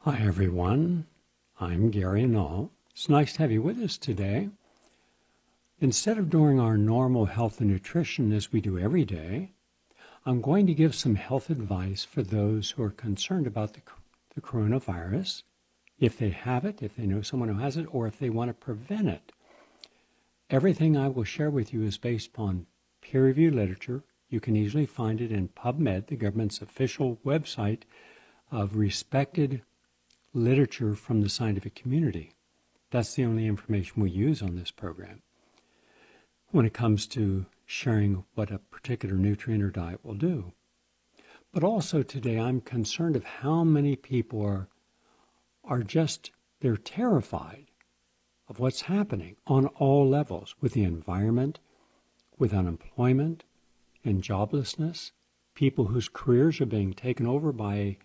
Hi, everyone. I'm Gary Null. It's nice to have you with us today. Instead of doing our normal health and nutrition as we do every day, I'm going to give some health advice for those who are concerned about the coronavirus, if they have it, if they know someone who has it, or if they want to prevent it. Everything I will share with you is based upon peer-reviewed literature. You can easily find it in PubMed, the government's official website of respected literature from the scientific community. That's the only information we use on this program when it comes to sharing what a particular nutrient or diet will do. But also today I'm concerned of how many people they're terrified of what's happening on all levels with the environment, with unemployment and joblessness, people whose careers are being taken over by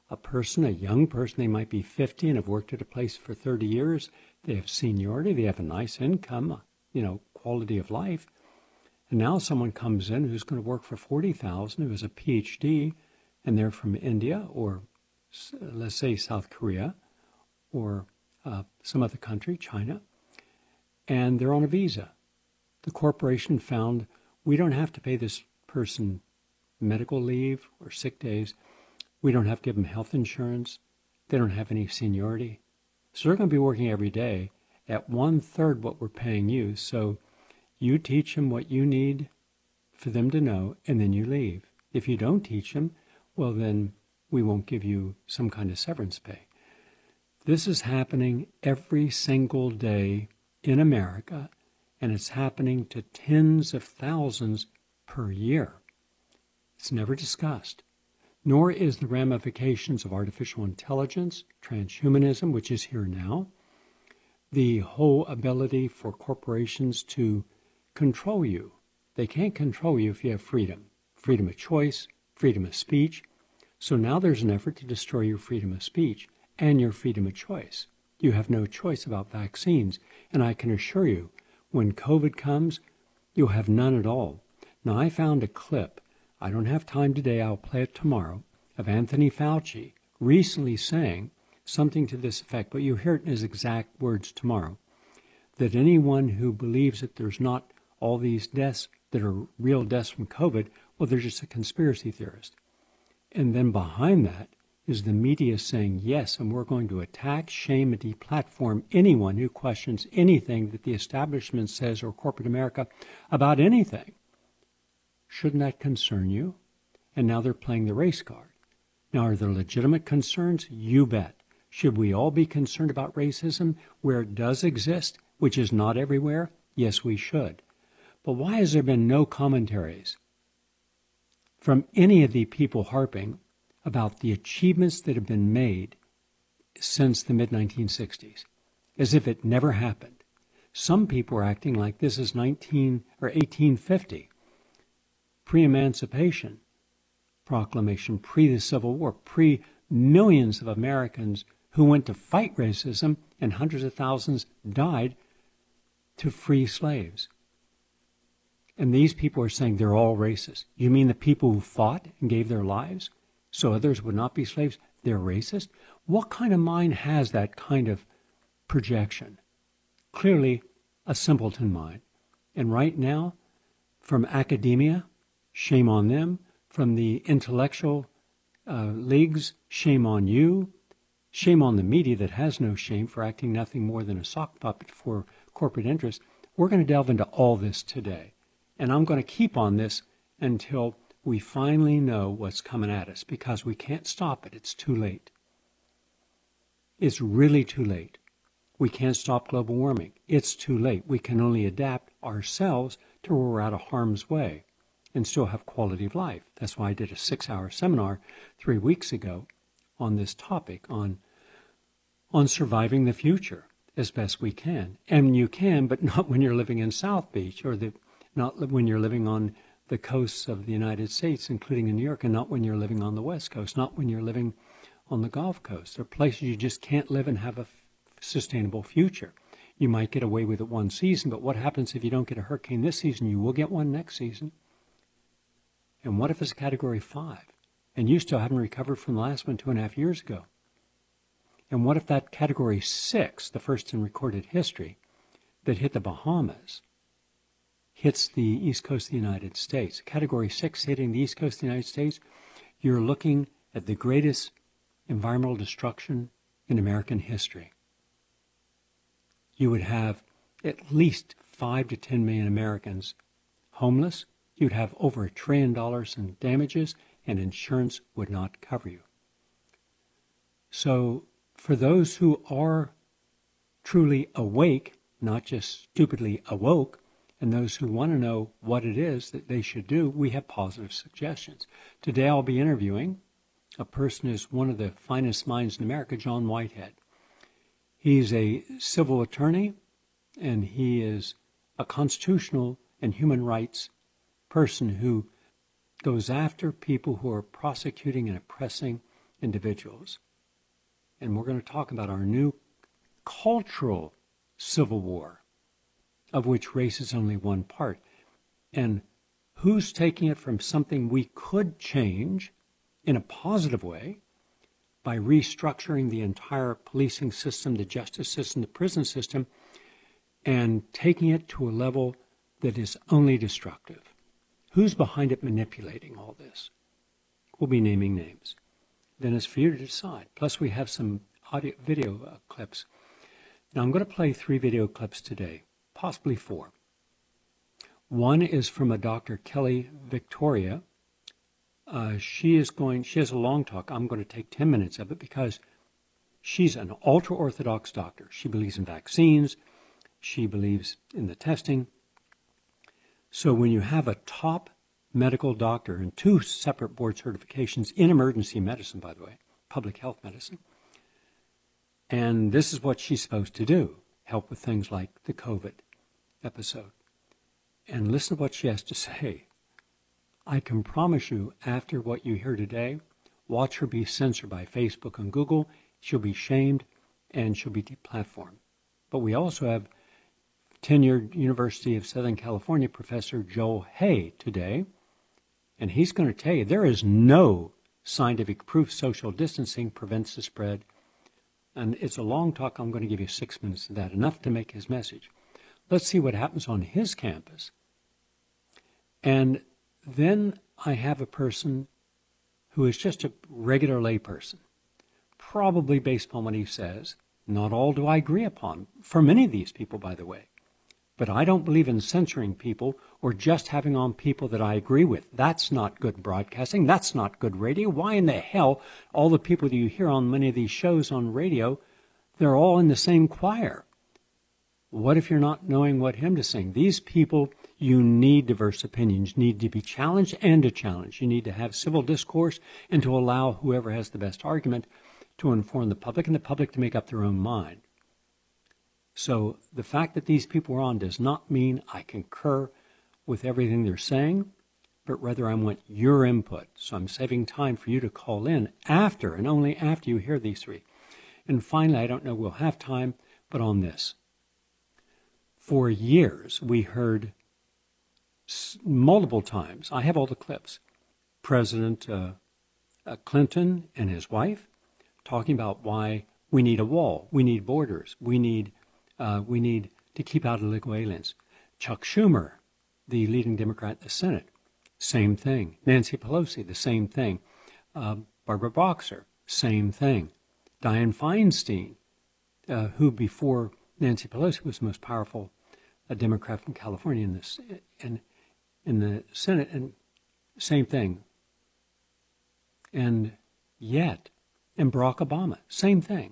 a young person. They might be 50 and have worked at a place for 30 years. They have seniority. They have a nice income, quality of life. And now someone comes in who's going to work for $40,000, who has a PhD, and they're from India or, let's say, South Korea or some other country, China, and they're on a visa. The corporation found we don't have to pay this person medical leave or sick days. We don't have to give them health insurance. They don't have any seniority. So they're going to be working every day at 1/3 what we're paying you. So you teach them what you need for them to know, and then you leave. If you don't teach them, well, then we won't give you some kind of severance pay. This is happening every single day in America, and it's happening to tens of thousands per year. It's never discussed. Nor is the ramifications of artificial intelligence, transhumanism, which is here now, the whole ability for corporations to control you. They can't control you if you have freedom of choice, freedom of speech. So now there's an effort to destroy your freedom of speech and your freedom of choice. You have no choice about vaccines. And I can assure you, when COVID comes, you'll have none at all. Now, I found a clip. I don't have time today, I'll play it tomorrow, of Anthony Fauci recently saying something to this effect, but you'll hear it in his exact words tomorrow, that anyone who believes that there's not all these deaths that are real deaths from COVID, well, they're just a conspiracy theorist. And then behind that is the media saying, yes, and we're going to attack, shame, and deplatform anyone who questions anything that the establishment says or corporate America about anything. Shouldn't that concern you? And now they're playing the race card. Now, are there legitimate concerns? You bet. Should we all be concerned about racism where it does exist, which is not everywhere? Yes, we should. But why has there been no commentaries from any of the people harping about the achievements that have been made since the mid-1960s, as if it never happened? Some people are acting like this is 1850. Pre-Emancipation Proclamation, pre the Civil War, pre-millions of Americans who went to fight racism, and hundreds of thousands died to free slaves. And these people are saying they're all racist. You mean the people who fought and gave their lives so others would not be slaves, they're racist? What kind of mind has that kind of projection? Clearly a simpleton mind. And right now, from academia, shame on them. From the intellectual leagues, shame on you. Shame on the media that has no shame for acting nothing more than a sock puppet for corporate interests. We're going to delve into all this today. And I'm going to keep on this until we finally know what's coming at us, because we can't stop it. It's too late. It's really too late. We can't stop global warming. It's too late. We can only adapt ourselves to where we're out of harm's way and still have quality of life. That's why I did a 6-hour seminar 3 weeks ago on this topic, on surviving the future as best we can. And you can, but not when you're living in South Beach, or not when you're living on the coasts of the United States, including in New York, and not when you're living on the West Coast, not when you're living on the Gulf Coast. There are places you just can't live and have a sustainable future. You might get away with it one season, but what happens if you don't get a hurricane this season? You will get one next season. And what if it's a Category 5? And you still haven't recovered from the last one 2.5 years ago? And what if that Category 6, the first in recorded history, that hit the Bahamas, hits the east coast of the United States? Category 6 hitting the east coast of the United States, you're looking at the greatest environmental destruction in American history. You would have at least 5 to 10 million Americans homeless. You'd have over $1 trillion in damages, and insurance would not cover you. So for those who are truly awake, not just stupidly awoke, and those who want to know what it is that they should do, we have positive suggestions. Today I'll be interviewing a person who's one of the finest minds in America, John Whitehead. He's a civil attorney, and he is a constitutional and human rights person who goes after people who are prosecuting and oppressing individuals. And we're going to talk about our new cultural civil war, of which race is only one part, and who's taking it from something we could change in a positive way by restructuring the entire policing system, the justice system, the prison system, and taking it to a level that is only destructive. Who's behind it manipulating all this? We'll be naming names. Then it's for you to decide. Plus we have some video clips. Now I'm going to play 3 video clips today, possibly 4. One is from a Dr. Kelly Victoria. She has a long talk. I'm going to take 10 minutes of it because she's an ultra-Orthodox doctor. She believes in vaccines. She believes in the testing. So when you have a top medical doctor and 2 separate board certifications in emergency medicine, by the way, public health medicine, and this is what she's supposed to do, help with things like the COVID episode. And listen to what she has to say. I can promise you, after what you hear today, watch her be censored by Facebook and Google. She'll be shamed and she'll be deplatformed. But we also have tenured University of Southern California professor Joel Hay today, and he's going to tell you there is no scientific proof social distancing prevents the spread. And it's a long talk. I'm going to give you 6 minutes of that, enough to make his message. Let's see what happens on his campus. And then I have a person who is just a regular layperson, probably based upon what he says. Not all do I agree upon, for many of these people, by the way. But I don't believe in censoring people or just having on people that I agree with. That's not good broadcasting. That's not good radio. Why in the hell, all the people that you hear on many of these shows on radio, they're all in the same choir? What if you're not knowing what hymn to sing? These people, you need diverse opinions, need to be challenged and to challenge. You need to have civil discourse and to allow whoever has the best argument to inform the public and the public to make up their own mind. So the fact that these people are on does not mean I concur with everything they're saying, but rather I want your input. So I'm saving time for you to call in after and only after you hear these 3. And finally, I don't know we'll have time, but on this. For years, we heard multiple times, I have all the clips, President Clinton and his wife talking about why we need a wall, we need borders, we need to keep out illegal aliens. Chuck Schumer, the leading Democrat in the Senate, same thing. Nancy Pelosi, the same thing. Barbara Boxer, same thing. Dianne Feinstein, who before Nancy Pelosi was the most powerful Democrat from California in the Senate, and same thing. And yet, and Barack Obama, same thing.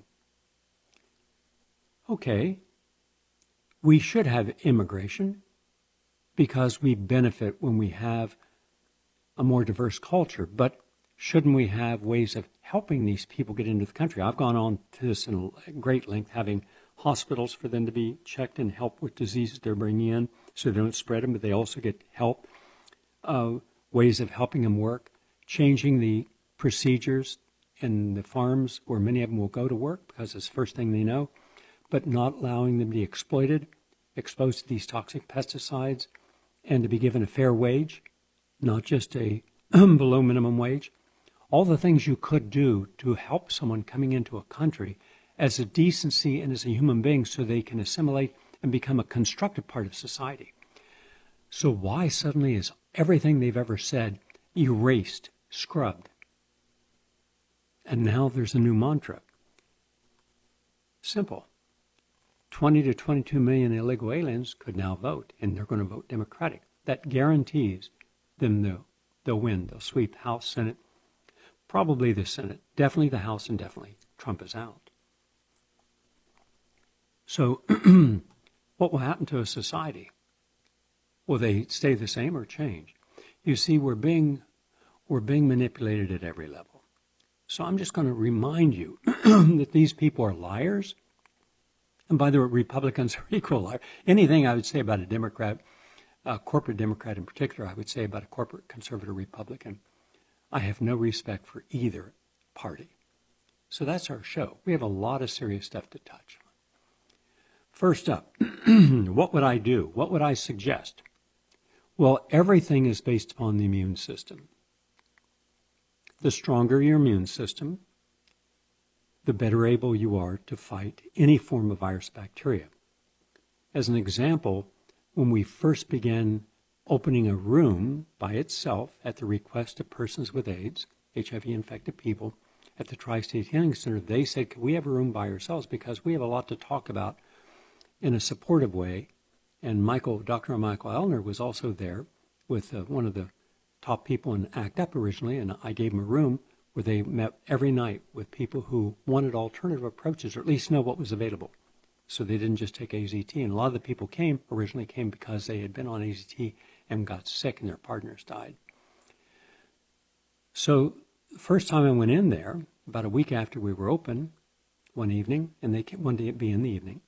Okay, we should have immigration because we benefit when we have a more diverse culture, but shouldn't we have ways of helping these people get into the country? I've gone on to this in great length, having hospitals for them to be checked and help with diseases they're bringing in so they don't spread them, but they also get help. Ways of helping them work, changing the procedures in the farms where many of them will go to work because it's the first thing they know, but not allowing them to be exploited, exposed to these toxic pesticides, and to be given a fair wage, not just a below minimum wage. All the things you could do to help someone coming into a country as a decency and as a human being so they can assimilate and become a constructive part of society. So why suddenly is everything they've ever said erased, scrubbed? And now there's a new mantra. Simple. 20 to 22 million illegal aliens could now vote, and they're going to vote Democratic. That guarantees them they'll win. They'll sweep House, Senate, probably the Senate, definitely the House, and definitely Trump is out. So what will happen to a society? Will they stay the same or change? You see, we're being manipulated at every level. So I'm just going to remind you that these people are liars. And by the way, Republicans are equal liars. Anything I would say about a Democrat, a corporate Democrat in particular, I would say about a corporate conservative Republican. I have no respect for either party. So that's our show. We have a lot of serious stuff to touch on. First up, what would I do? What would I suggest? Well, everything is based upon the immune system. The stronger your immune system, the better able you are to fight any form of virus bacteria. As an example, when we first began opening a room by itself at the request of persons with AIDS, HIV-infected people, at the Tri-State Healing Center, they said, "Can we have a room by ourselves? Because we have a lot to talk about in a supportive way." And Dr. Michael Elner was also there with one of the top people in ACT UP originally, and I gave him a room where they met every night with people who wanted alternative approaches, or at least know what was available. So they didn't just take AZT. And a lot of the people originally came because they had been on AZT and got sick and their partners died. So the first time I went in there, about a week after we were open, one evening, and they wanted to be in the evening,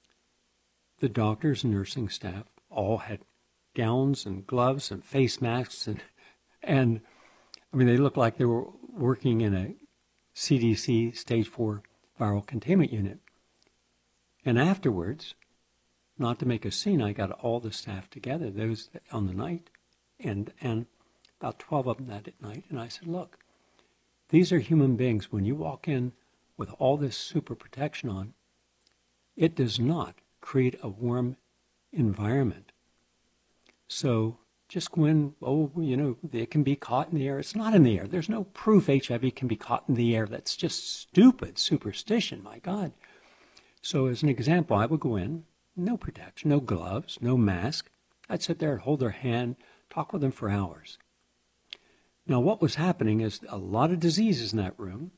the doctors and nursing staff all had gowns and gloves and face masks, and I mean, they looked like they were working in a CDC stage 4 viral containment unit. And afterwards, not to make a scene, I got all the staff together, those on the night, and about 12 of them that night, and I said, look, these are human beings. When you walk in with all this super protection on, it does not create a warm environment. So just go in, it can be caught in the air. It's not in the air. There's no proof HIV can be caught in the air. That's just stupid superstition, my God. So as an example, I would go in, no protection, no gloves, no mask. I'd sit there and hold their hand, talk with them for hours. Now what was happening is a lot of diseases in that room.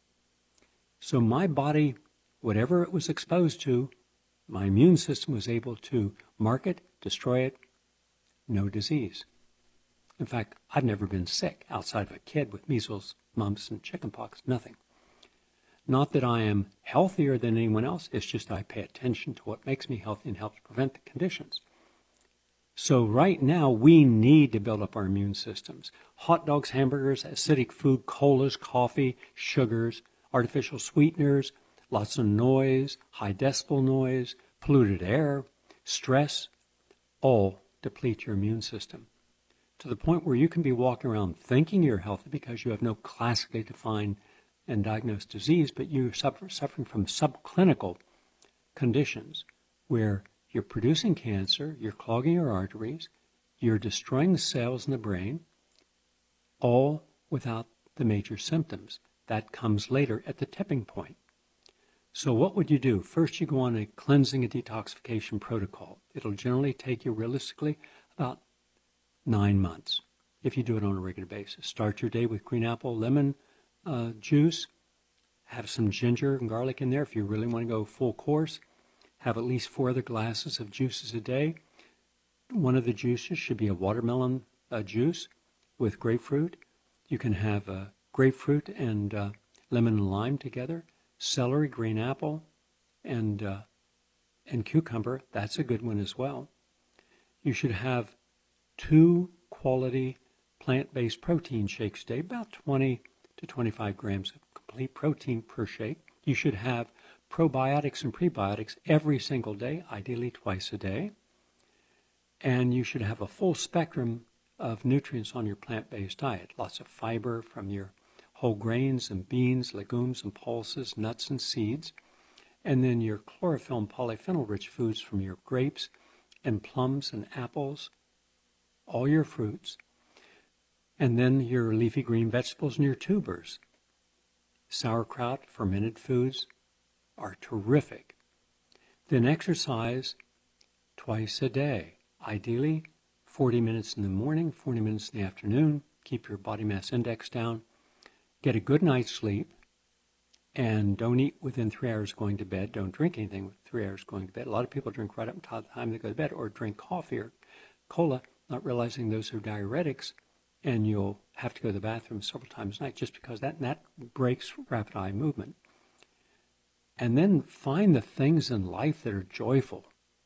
So my body, whatever it was exposed to, my immune system was able to mark it, destroy it, no disease. In fact, I've never been sick outside of a kid with measles, mumps, and chickenpox, nothing. Not that I am healthier than anyone else, it's just I pay attention to what makes me healthy and helps prevent the conditions. So right now, we need to build up our immune systems. Hot dogs, hamburgers, acidic food, colas, coffee, sugars, artificial sweeteners, lots of noise, high decibel noise, polluted air, stress, all deplete your immune system to the point where you can be walking around thinking you're healthy because you have no classically defined and diagnosed disease, but you're suffering from subclinical conditions where you're producing cancer, you're clogging your arteries, you're destroying the cells in the brain, all without the major symptoms. That comes later at the tipping point. So what would you do? First, you go on a cleansing and detoxification protocol. It'll generally take you realistically about 9 months if you do it on a regular basis. Start your day with green apple, lemon juice. Have some ginger and garlic in there if you really want to go full course. Have at least 4 other glasses of juices a day. One of the juices should be a watermelon juice with grapefruit. You can have grapefruit and lemon and lime together. Celery, green apple, and cucumber. That's a good one as well. You should have 2 quality plant-based protein shakes a day, about 20 to 25 grams of complete protein per shake. You should have probiotics and prebiotics every single day, ideally twice a day. And you should have a full spectrum of nutrients on your plant-based diet. Lots of fiber from your whole grains and beans, legumes and pulses, nuts and seeds. and then your chlorophyll and polyphenol-rich foods from your grapes and plums and apples, all your fruits, and then your leafy green vegetables and your tubers. Sauerkraut, fermented foods are terrific. Then exercise twice a day. Ideally, 40 minutes in the morning, 40 minutes in the afternoon. Keep your body mass index down. Get a good night's sleep. And don't eat within 3 hours going to bed. Don't drink anything with 3 hours going to bed. A lot of people drink right up until the time they go to bed, or drink coffee or cola, not realizing those are diuretics, and you'll have to go to the bathroom several times a night just because that breaks rapid eye movement. And then find the things in life that are joyful.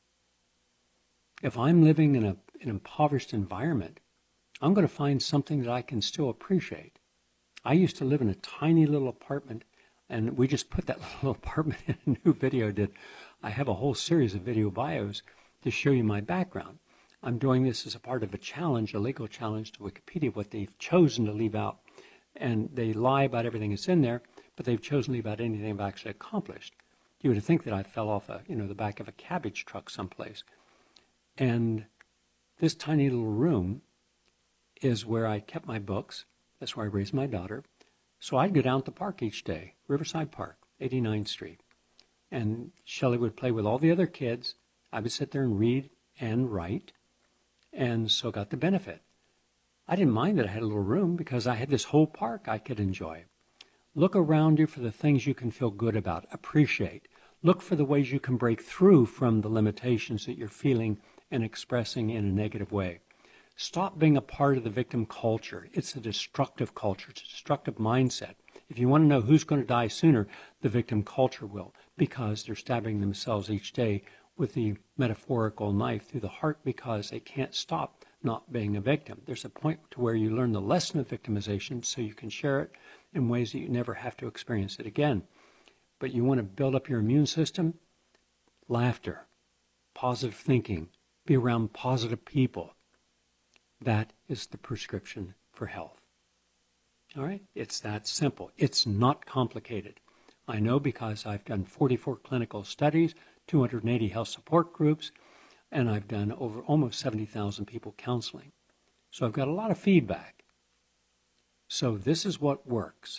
If I'm living in an impoverished environment, I'm going to find something that I can still appreciate. I used to live in a tiny little apartment, and we just put that little apartment in a new video. I have a whole series of video bios to show you my background. I'm doing this as a part of a challenge, a legal challenge to Wikipedia, what they've chosen to leave out. And they lie about everything that's in there, but they've chosen to leave out anything I've actually accomplished. You would think that I fell off the back of a cabbage truck someplace. And this tiny little room is where I kept my books. That's where I raised my daughter. So I'd go down to the park each day, Riverside Park, 89th Street. And Shelley would play with all the other kids. I would sit there and read and write, and so got the benefit. I didn't mind that I had a little room because I had this whole park I could enjoy. Look around you for the things you can feel good about, appreciate. Look for the ways you can break through from the limitations that you're feeling and expressing in a negative way. Stop being a part of the victim culture. It's a destructive culture. It's a destructive mindset. If you want to know who's going to die sooner, the victim culture will, because they're stabbing themselves each day with the metaphorical knife through the heart because they can't stop not being a victim. There's a point to where you learn the lesson of victimization so you can share it in ways that you never have to experience it again. But you want to build up your immune system? Laughter, positive thinking, be around positive people. That is the prescription for health. All right? It's that simple. It's not complicated. I know because I've done 44 clinical studies, 280 health support groups, and I've done over almost 70,000 people counseling. So I've got a lot of feedback. So this is what works.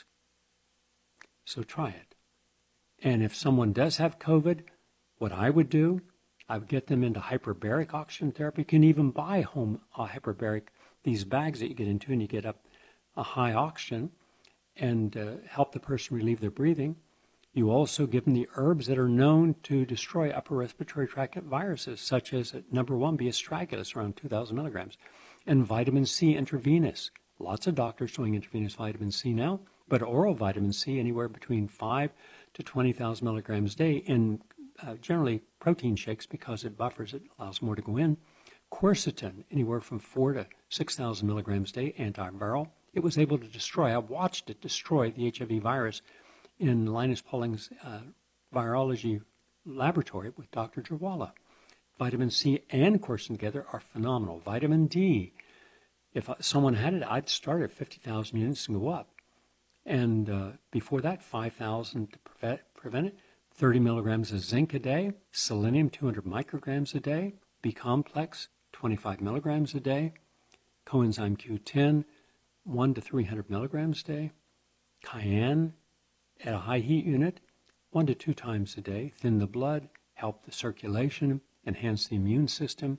So try it. And if someone does have COVID, what I would do, I would get them into hyperbaric oxygen therapy. You can even buy home hyperbaric, these bags that you get into, and you get up a high oxygen and help the person relieve their breathing. You also give them the herbs that are known to destroy upper respiratory tract viruses, such as number one, be astragalus, around 2,000 milligrams, and vitamin C intravenous. Lots of doctors doing intravenous vitamin C now, but oral vitamin C anywhere between 5 to 20,000 milligrams a day in generally protein shakes because it buffers, it allows more to go in. Quercetin, anywhere from 4,000 to 6,000 milligrams a day, antiviral. It was able to destroy, I watched it destroy the HIV virus in Linus Pauling's virology laboratory with Dr. Jawala. Vitamin C and quercetin together are phenomenal. Vitamin D, if someone had it, I'd start at 50,000 units and go up. And before that, 5,000 to prevent it. 30 milligrams of zinc a day. Selenium, 200 micrograms a day. B-complex, 25 milligrams a day. Coenzyme Q10, 1 to 300 milligrams a day. Cayenne, at a high heat unit, 1 to 2 times a day. Thin the blood, help the circulation, enhance the immune system.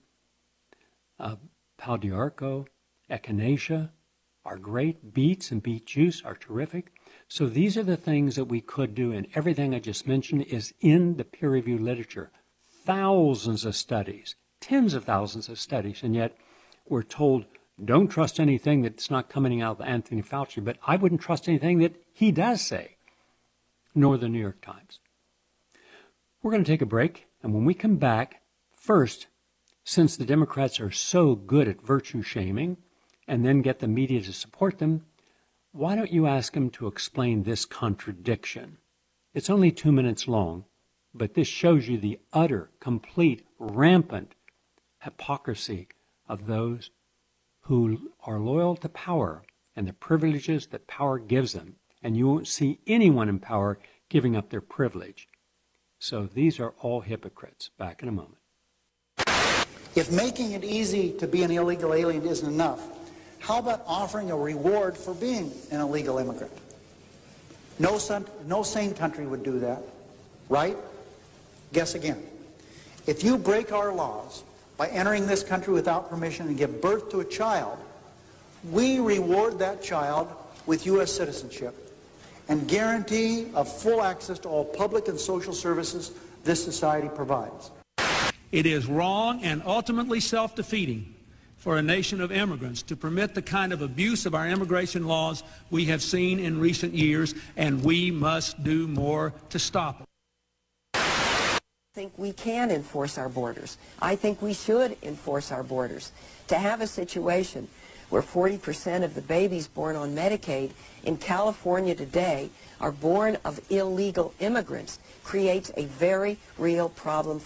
Pau d'Arco, echinacea are great. Beets and beet juice are terrific. So these are the things that we could do, and everything I just mentioned is in the peer-reviewed literature. Thousands of studies, tens of thousands of studies, and yet we're told, don't trust anything that's not coming out of Anthony Fauci, but I wouldn't trust anything that he does say, nor the New York Times. We're going to take a break, and when we come back, first, since the Democrats are so good at virtue shaming and then get the media to support them, why don't you ask them to explain this contradiction? It's only 2 minutes long, but this shows you the utter, complete, rampant hypocrisy of those who are loyal to power and the privileges that power gives them. And you won't see anyone in power giving up their privilege. So these are all hypocrites. Back in a moment. If making it easy to be an illegal alien isn't enough, how about offering a reward for being an illegal immigrant? No sane country would do that, right? Guess again. If you break our laws by entering this country without permission and give birth to a child, we reward that child with U.S. citizenship and guarantee of full access to all public and social services this society provides. It is wrong and ultimately self-defeating for a nation of immigrants to permit the kind of abuse of our immigration laws we have seen in recent years, and we must do more to stop it. I think we can enforce our borders. I think we should enforce our borders. To have a situation where 40% of the babies born on Medicaid in California today are born of illegal immigrants creates a very real problem.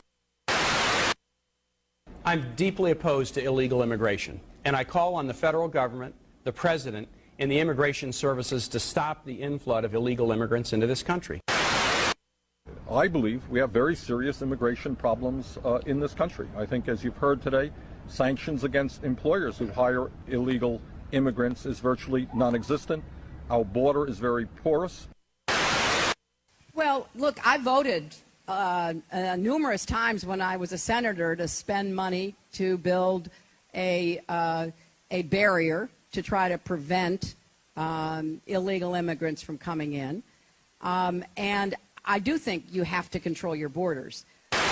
I'm deeply opposed to illegal immigration, and I call on the federal government, the president, and the immigration services to stop the inflood of illegal immigrants into this country. I believe we have very serious immigration problems in this country. I think, as you've heard today, sanctions against employers who hire illegal immigrants is virtually non-existent. Our border is very porous. Well, look, I voted numerous times when I was a senator to spend money to build a barrier to try to prevent illegal immigrants from coming in. And I do think you have to control your borders.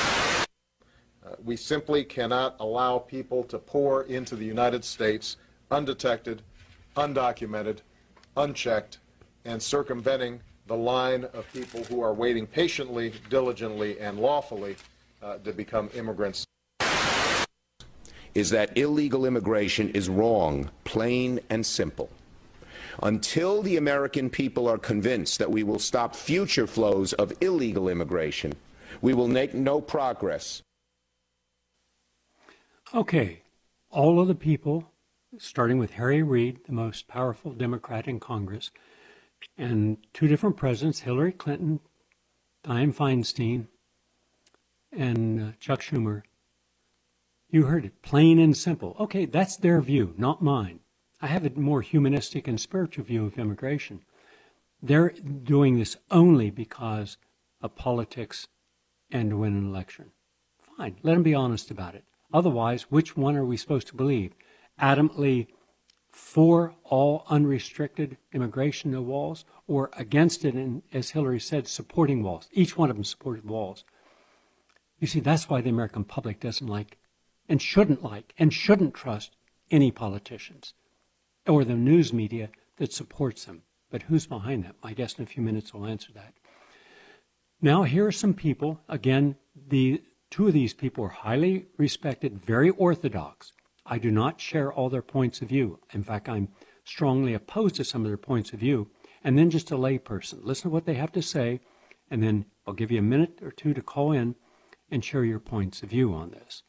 We simply cannot allow people to pour into the United States undetected, undocumented, unchecked, and circumventing the line of people who are waiting patiently, diligently, and lawfully to become immigrants. Is that illegal immigration is wrong, plain and simple. Until the American people are convinced that we will stop future flows of illegal immigration, we will make no progress. Okay, all of the people, starting with Harry Reid, the most powerful Democrat in Congress, and two different presidents, Hillary Clinton, Dianne Feinstein, and Chuck Schumer, you heard it, plain and simple. Okay, that's their view, not mine. I have a more humanistic and spiritual view of immigration. They're doing this only because of politics and to win an election. Fine, let them be honest about it. Otherwise, which one are we supposed to believe? Adamantly for all unrestricted immigration, no walls, or against it, and as Hillary said, supporting walls. Each one of them supported walls. You see, that's why the American public doesn't like and shouldn't trust any politicians or the news media that supports them. But who's behind them? I guess in a few minutes we'll answer that. Now, here are some people. Again, two of these people are highly respected, very orthodox. I do not share all their points of view. In fact, I'm strongly opposed to some of their points of view. And then just a layperson. Listen to what they have to say, and then I'll give you a minute or two to call in and share your points of view on this.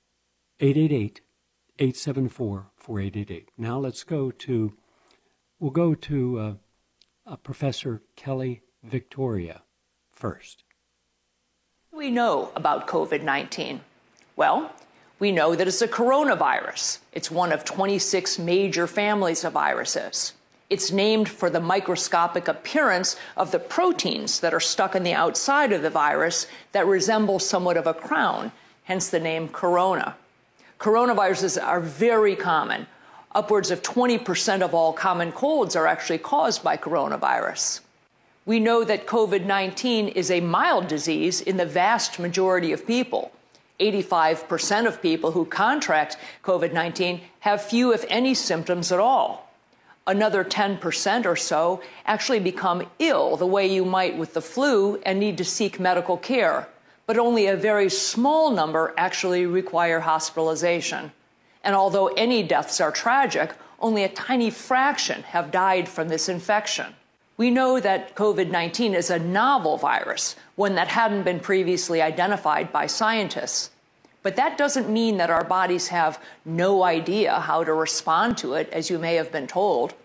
888-874-4888. Now we'll go to Professor Kelly Victoria first. What do we know about COVID-19? Well, we know that it's a coronavirus. It's one of 26 major families of viruses. It's named for the microscopic appearance of the proteins that are stuck on the outside of the virus that resemble somewhat of a crown, hence the name corona. Coronaviruses are very common. Upwards of 20% of all common colds are actually caused by coronavirus. We know that COVID-19 is a mild disease in the vast majority of people. 85% of people who contract COVID-19 have few, if any, symptoms at all. Another 10% or so actually become ill the way you might with the flu and need to seek medical care. But only a very small number actually require hospitalization. And although any deaths are tragic, only a tiny fraction have died from this infection. We know that COVID-19 is a novel virus, one that hadn't been previously identified by scientists. But that doesn't mean that our bodies have no idea how to respond to it, as you may have been told.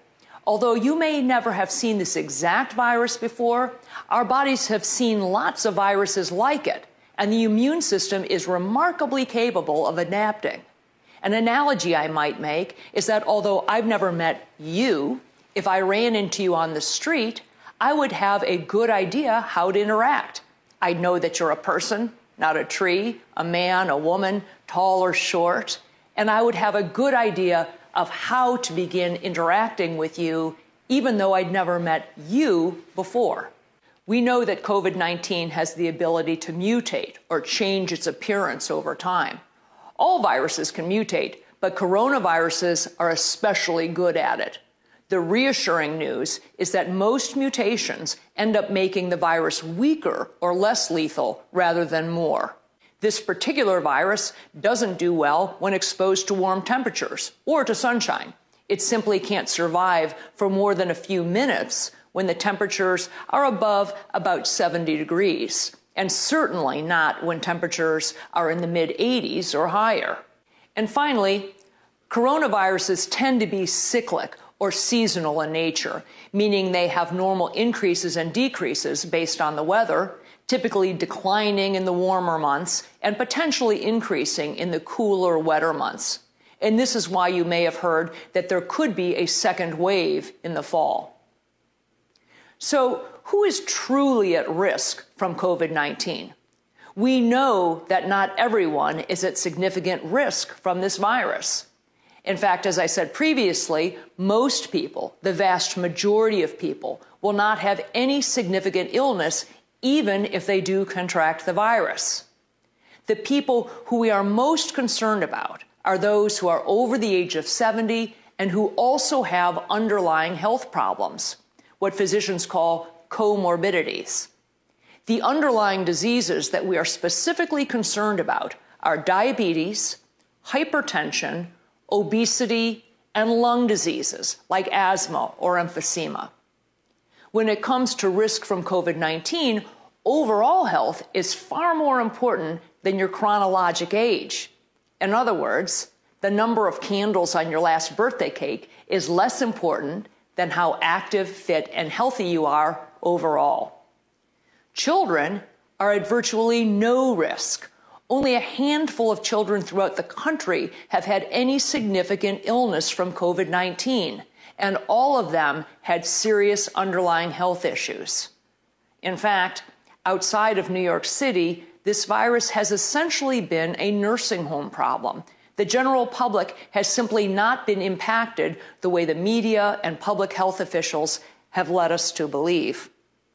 Although you may never have seen this exact virus before, our bodies have seen lots of viruses like it, and the immune system is remarkably capable of adapting. An analogy I might make is that although I've never met you, if I ran into you on the street, I would have a good idea how to interact. I'd know that you're a person, not a tree, a man, a woman, tall or short, and I would have a good idea of how to begin interacting with you, even though I'd never met you before. We know that COVID-19 has the ability to mutate or change its appearance over time. All viruses can mutate, but coronaviruses are especially good at it. The reassuring news is that most mutations end up making the virus weaker or less lethal rather than more. This particular virus doesn't do well when exposed to warm temperatures or to sunshine. It simply can't survive for more than a few minutes when the temperatures are above about 70 degrees, and certainly not when temperatures are in the mid-80s or higher. And finally, coronaviruses tend to be cyclic or seasonal in nature, meaning they have normal increases and decreases based on the weather, typically declining in the warmer months and potentially increasing in the cooler, wetter months. And this is why you may have heard that there could be a second wave in the fall. So, who is truly at risk from COVID-19? We know that not everyone is at significant risk from this virus. In fact, as I said previously, most people, the vast majority of people, will not have any significant illness even if they do contract the virus. The people who we are most concerned about are those who are over the age of 70 and who also have underlying health problems, what physicians call comorbidities. The underlying diseases that we are specifically concerned about are diabetes, hypertension, obesity, and lung diseases like asthma or emphysema. When it comes to risk from COVID-19, overall health is far more important than your chronologic age. In other words, the number of candles on your last birthday cake is less important than how active, fit, and healthy you are overall. Children are at virtually no risk. Only a handful of children throughout the country have had any significant illness from COVID-19, and all of them had serious underlying health issues. In fact, outside of New York City, this virus has essentially been a nursing home problem. The general public has simply not been impacted the way the media and public health officials have led us to believe.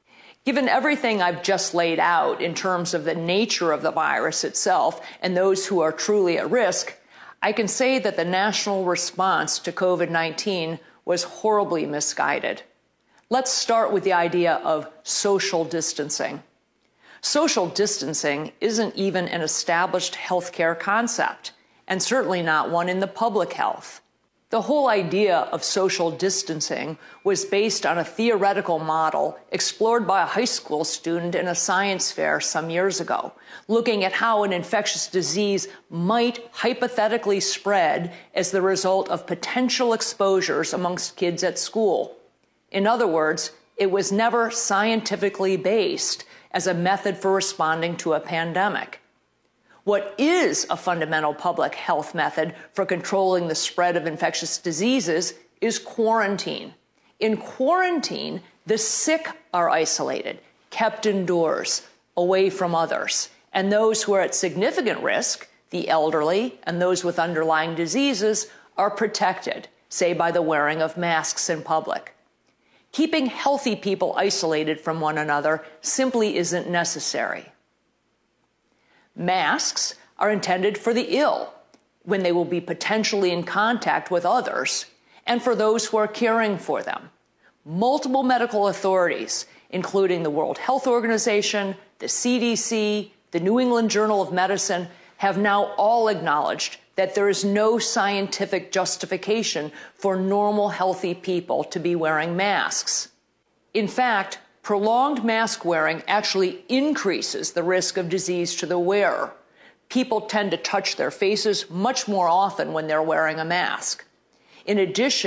Given everything I've just laid out in terms of the nature of the virus itself and those who are truly at risk, I can say that the national response to COVID-19 was horribly misguided. Let's start with the idea of social distancing. Social distancing isn't even an established healthcare concept, and certainly not one in the public health. The whole idea of social distancing was based on a theoretical model explored by a high school student in a science fair some years ago, looking at how an infectious disease might hypothetically spread as the result of potential exposures amongst kids at school. In other words, it was never scientifically based as a method for responding to a pandemic. What is a fundamental public health method for controlling the spread of infectious diseases is quarantine. In quarantine, the sick are isolated, kept indoors, away from others, and those who are at significant risk, the elderly and those with underlying diseases, are protected, say by the wearing of masks in public. Keeping healthy people isolated from one another simply isn't necessary. Masks are intended for the ill, when they will be potentially in contact with others, and for those who are caring for them. Multiple medical authorities, including the World Health Organization, the CDC, the New England Journal of Medicine, have now all acknowledged that there is no scientific justification for normal, healthy people to be wearing masks. In fact, prolonged mask wearing actually increases the risk of disease to the wearer. People tend to touch their faces much more often when they're wearing a mask. In addition,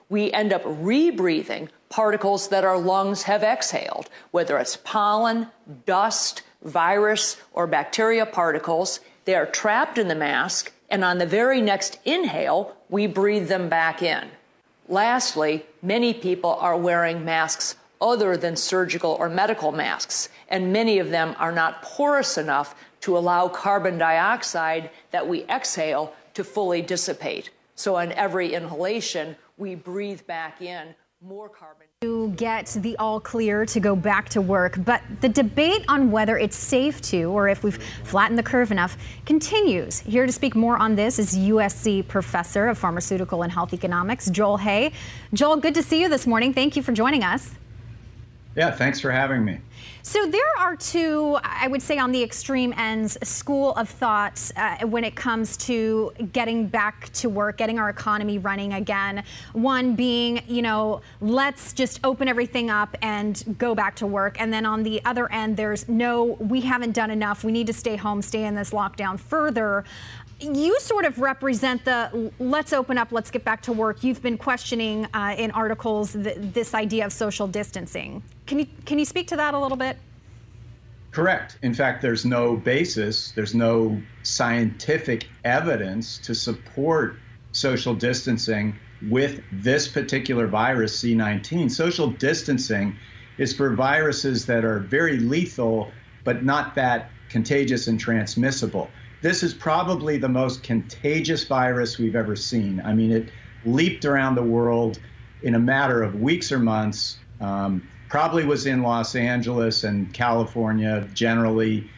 we end up rebreathing particles that our lungs have exhaled, whether it's pollen, dust, virus, or bacteria particles. They are trapped in the mask, and on the very next inhale, we breathe them back in. Lastly, many people are wearing masks other than surgical or medical masks, and many of them are not porous enough to allow carbon dioxide that we exhale to fully dissipate. So on every inhalation, we breathe back in more carbon. To get the all clear to go back to work, but the debate on whether it's safe to, or if we've flattened the curve enough, continues. Here to speak more on this is USC professor of pharmaceutical and health economics, Joel Hay. Joel, good to see you this morning. Thank you for joining us. Yeah, thanks for having me. So there are two, I would say on the extreme ends, school of thoughts when it comes to getting back to work, getting our economy running again. One being, you know, let's just open everything up and go back to work. And then on the other end, there's no, we haven't done enough. We need to stay home, stay in this lockdown further. You sort of represent the let's open up, let's get back to work. You've been questioning in articles this idea of social distancing. Can you speak to that a little bit? Correct. In fact, there's no basis, there's no scientific evidence to support social distancing with this particular virus, C19. Social distancing is for viruses that are very lethal, but not that contagious and transmissible. This is probably the most contagious virus we've ever seen. I mean, it leaped around the world in a matter of weeks or months. Probably was in Los Angeles and California generally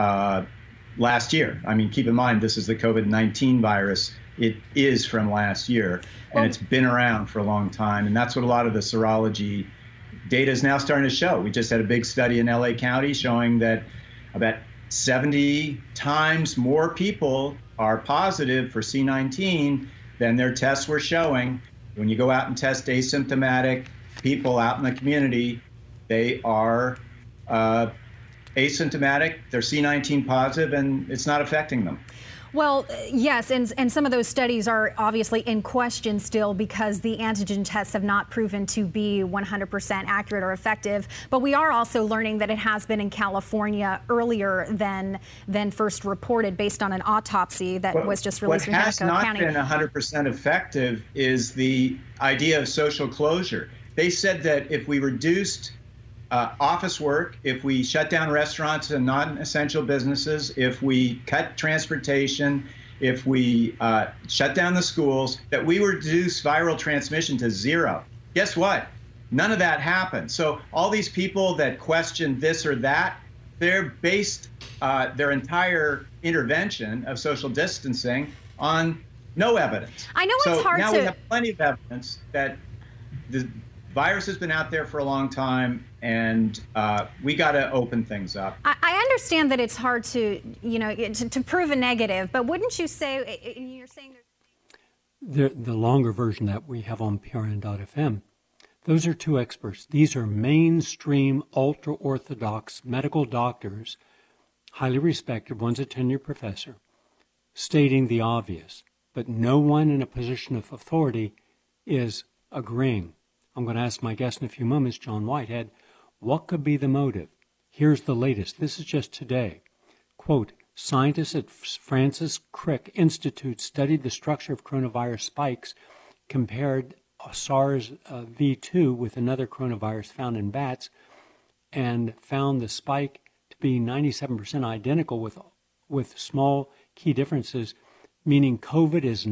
last year. I mean, keep in mind, this is the COVID-19 virus. It is from last year, and it's been around for a long time. And that's what a lot of the serology data is now starting to show. We just had a big study in LA County showing that about 70 times more people are positive for C19 than their tests were showing. When you go out and test asymptomatic people out in the community, they are asymptomatic, they're C19 positive, and it's not affecting them. Well, yes, and some of those studies are obviously in question still because the antigen tests have not proven to be 100% accurate or effective. But we are also learning that it has been in California earlier than first reported based on an autopsy that was just released in Henrico County. What has not been 100% effective is the idea of social closure. They said that if we reduced office work, if we shut down restaurants and non-essential businesses, if we cut transportation, if we shut down the schools, that we would reduce viral transmission to zero. Guess what? None of that happened. So all these people that question this or that, they're based their entire intervention of social distancing on no evidence. I know it's hard to... So now we have plenty of evidence that the virus has been out there for a long time, and we got to open things up. I understand that it's hard to, you know, to prove a negative, but wouldn't you say, you're saying the longer version that we have on PRN.FM, those are two experts. These are mainstream, ultra-Orthodox medical doctors, highly respected, one's a tenured professor, stating the obvious, but no one in a position of authority is agreeing. I'm going to ask my guest in a few moments, John Whitehead, what could be the motive? Here's the latest. This is just today. Quote, scientists at Francis Crick Institute studied the structure of coronavirus spikes, compared SARS-V2 with another coronavirus found in bats, and found the spike to be 97% identical with small key differences, meaning COVID is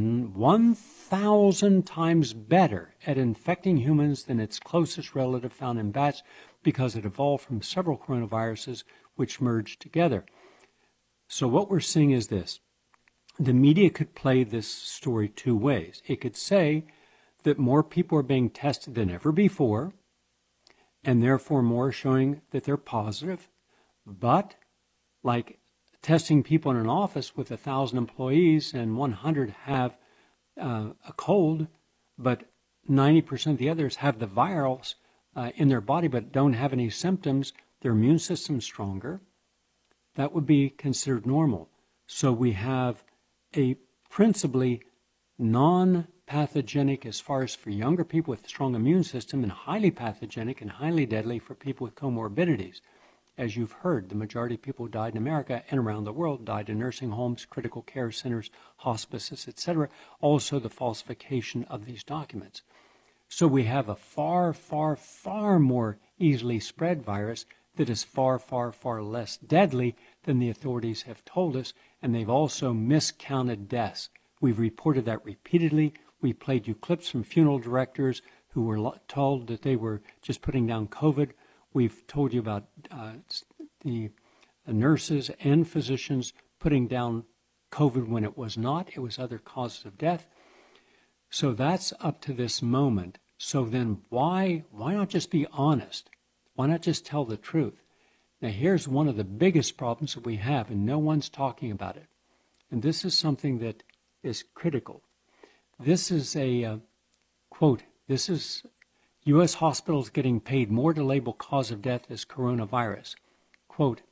1,000 times better at infecting humans than its closest relative found in bats because it evolved from several coronaviruses which merged together. So what we're seeing is this. The media could play this story two ways. It could say that more people are being tested than ever before, and therefore more showing that they're positive, but like testing people in an office with 1,000 employees and 100 have a cold, but 90% of the others have the virus in their body but don't have any symptoms, their immune system's stronger, that would be considered normal. So we have a principally non-pandemic pathogenic as far as for younger people with strong immune system, and highly pathogenic and highly deadly for people with comorbidities. As you've heard, the majority of people who died in America and around the world died in nursing homes, critical care centers, hospices, etc. Also the falsification of these documents. So we have a far, far, far more easily spread virus that is far, far, far less deadly than the authorities have told us, and they've also miscounted deaths. We've reported that repeatedly. We played you clips from funeral directors who were told that they were just putting down COVID. We've told you about the nurses and physicians putting down COVID when it was not. It was other causes of death. So that's up to this moment. So then why not just be honest? Why not just tell the truth? Now here's one of the biggest problems that we have, and no one's talking about it. And this is something that is critical. This is a, quote, this is U.S. hospitals getting paid more to label cause of death as coronavirus. Quote,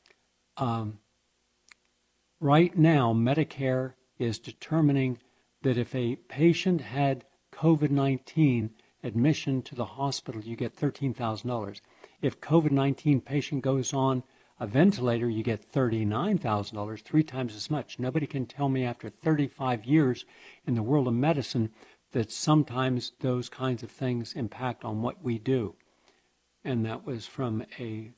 right now Medicare is determining that if a patient had COVID-19 admission to the hospital, you get $13,000. If COVID-19 patient goes on a ventilator, you get $39,000, 3 times as much. Nobody can tell me after 35 years in the world of medicine that sometimes those kinds of things impact on what we do. And that was from a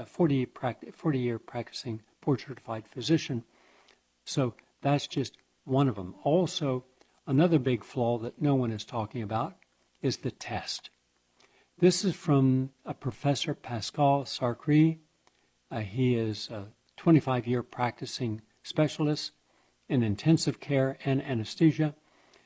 40-year practicing board-certified physician. So that's just one of them. Also, another big flaw that no one is talking about is the test. This is from a Professor Pascal Sarkry. He is a 25-year practicing specialist in intensive care and anesthesia,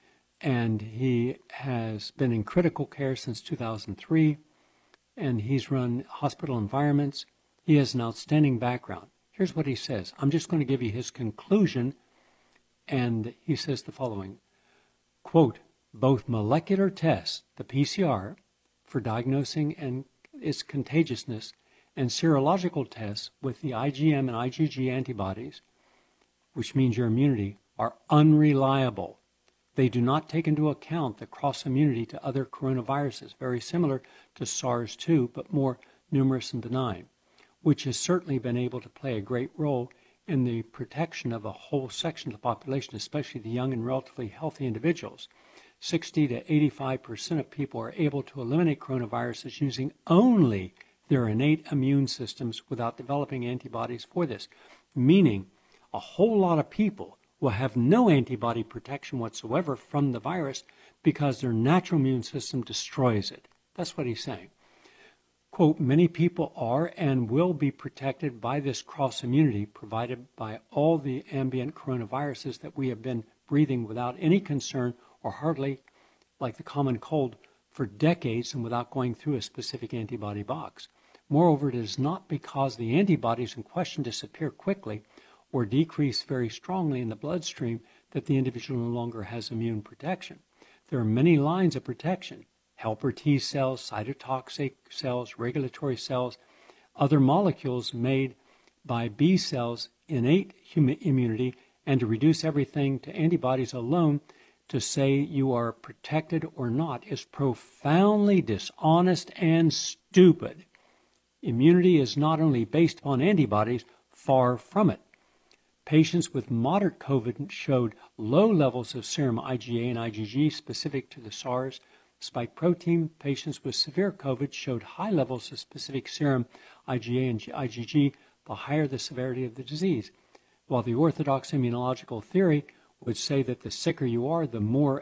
and he has been in critical care since 2003, and he's run hospital environments. He has an outstanding background. Here's what he says. I'm just going to give you his conclusion, and he says the following, quote, both molecular tests, the PCR, for diagnosing and its contagiousness, and serological tests with the IgM and IgG antibodies, which means your immunity, are unreliable. They do not take into account the cross-immunity to other coronaviruses, very similar to SARS-2, but more numerous and benign, which has certainly been able to play a great role in the protection of a whole section of the population, especially the young and relatively healthy individuals. 60 to 85% of people are able to eliminate coronaviruses using only their innate immune systems without developing antibodies for this, meaning a whole lot of people will have no antibody protection whatsoever from the virus because their natural immune system destroys it. That's what he's saying. Quote, many people are and will be protected by this cross-immunity provided by all the ambient coronaviruses that we have been breathing without any concern or hardly, like the common cold, for decades and without going through a specific antibody box. Moreover, it is not because the antibodies in question disappear quickly or decrease very strongly in the bloodstream that the individual no longer has immune protection. There are many lines of protection: helper T cells, cytotoxic cells, regulatory cells, other molecules made by B cells, innate immunity, and to reduce everything to antibodies alone to say you are protected or not is profoundly dishonest and stupid. Immunity is not only based upon antibodies, far from it. Patients with moderate COVID showed low levels of serum IgA and IgG specific to the SARS spike protein. Patients with severe COVID showed high levels of specific serum IgA and IgG, the higher the severity of the disease. While the orthodox immunological theory would say that the sicker you are, the more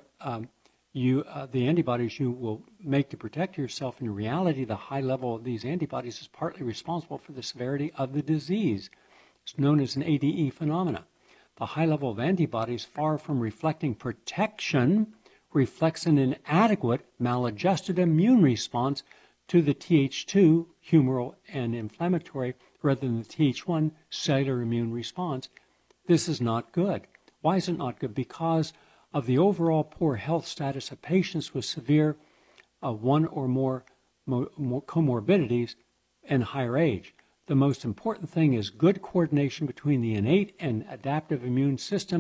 the antibodies you will make to protect yourself. In reality, the high level of these antibodies is partly responsible for the severity of the disease. It's known as an ADE phenomena. The high level of antibodies, far from reflecting protection, reflects an inadequate, maladjusted immune response to the Th2 humoral and inflammatory rather than the Th1 cellular immune response. This is not good. Why is it not good? Because of the overall poor health status of patients with severe one or more comorbidities and higher age. The most important thing is good coordination between the innate and adaptive immune systems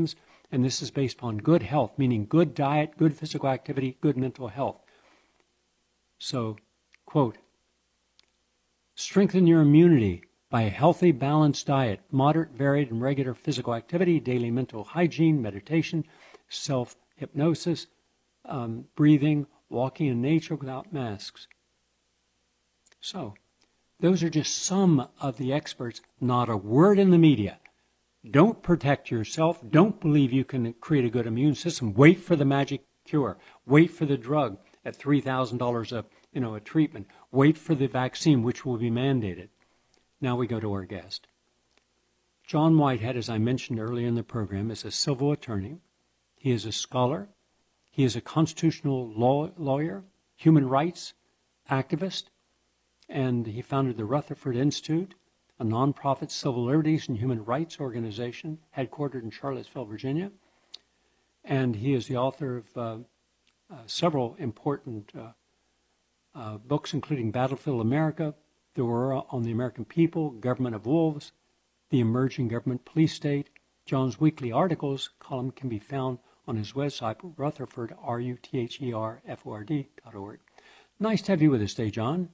and this is based upon good health, meaning good diet, good physical activity, good mental health. So, quote, strengthen your immunity by a healthy, balanced diet, moderate, varied, and regular physical activity, daily mental hygiene, meditation, self-hypnosis, breathing, walking in nature without masks. So, those are just some of the experts, not a word in the media. Don't protect yourself. Don't believe you can create a good immune system. Wait for the magic cure. Wait for the drug at $3,000 a treatment. Wait for the vaccine, which will be mandated. Now we go to our guest. John Whitehead, as I mentioned earlier in the program, is a civil attorney. He is a scholar. He is a constitutional lawyer, human rights activist, and he founded the Rutherford Institute, a nonprofit civil liberties and human rights organization headquartered in Charlottesville, Virginia. And he is the author of several important books, including Battlefield America, The War on the American People, Government of Wolves, The Emerging Government Police State. John's weekly articles column can be found on his website, Rutherford, RUTHERFORD.org. Nice to have you with us today, John.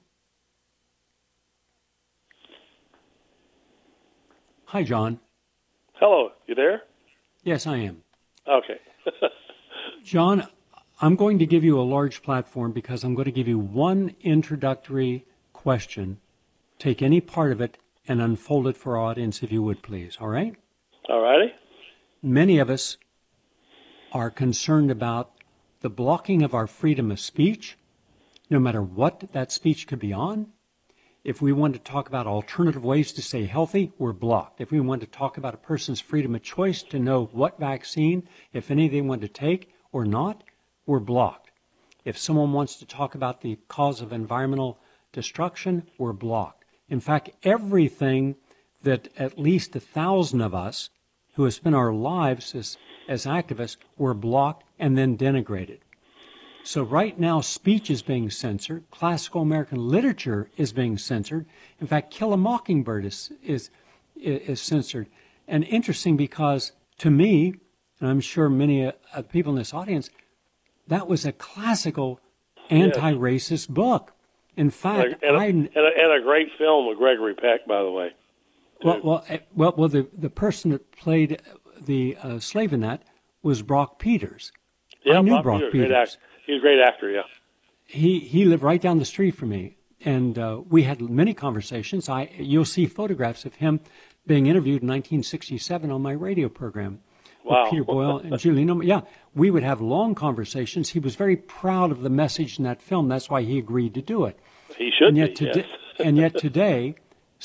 Hi, John. Hello, you there? Yes, I am. Okay. John, I'm going to give you a large platform because I'm going to give you one introductory question. Take any part of it and unfold it for our audience, if you would, please. All right? All righty. Many of us are concerned about the blocking of our freedom of speech, no matter what that speech could be on. If we want to talk about alternative ways to stay healthy, we're blocked. If we want to talk about a person's freedom of choice to know what vaccine, if any, they want to take or not, we're blocked. If someone wants to talk about the cause of environmental destruction, we're blocked. In fact, everything that at least 1,000 of us who have spent our lives as activists were blocked and then denigrated. So right now, speech is being censored. Classical American literature is being censored. In fact, Kill a Mockingbird is censored. And interesting because, to me, and I'm sure many of the people in this audience, that was a classical anti-racist book. In fact, and a great film with Gregory Peck, by the way. Well, the person that played the slave in that was Brock Peters. Yeah, I knew Brock Peters. He's a great actor, yeah. He lived right down the street from me, and we had many conversations. You'll see photographs of him being interviewed in 1967 on my radio program. Wow. With Peter Boyle and Julie Newman. Yeah, we would have long conversations. He was very proud of the message in that film. That's why he agreed to do it. He should yes. And yet today,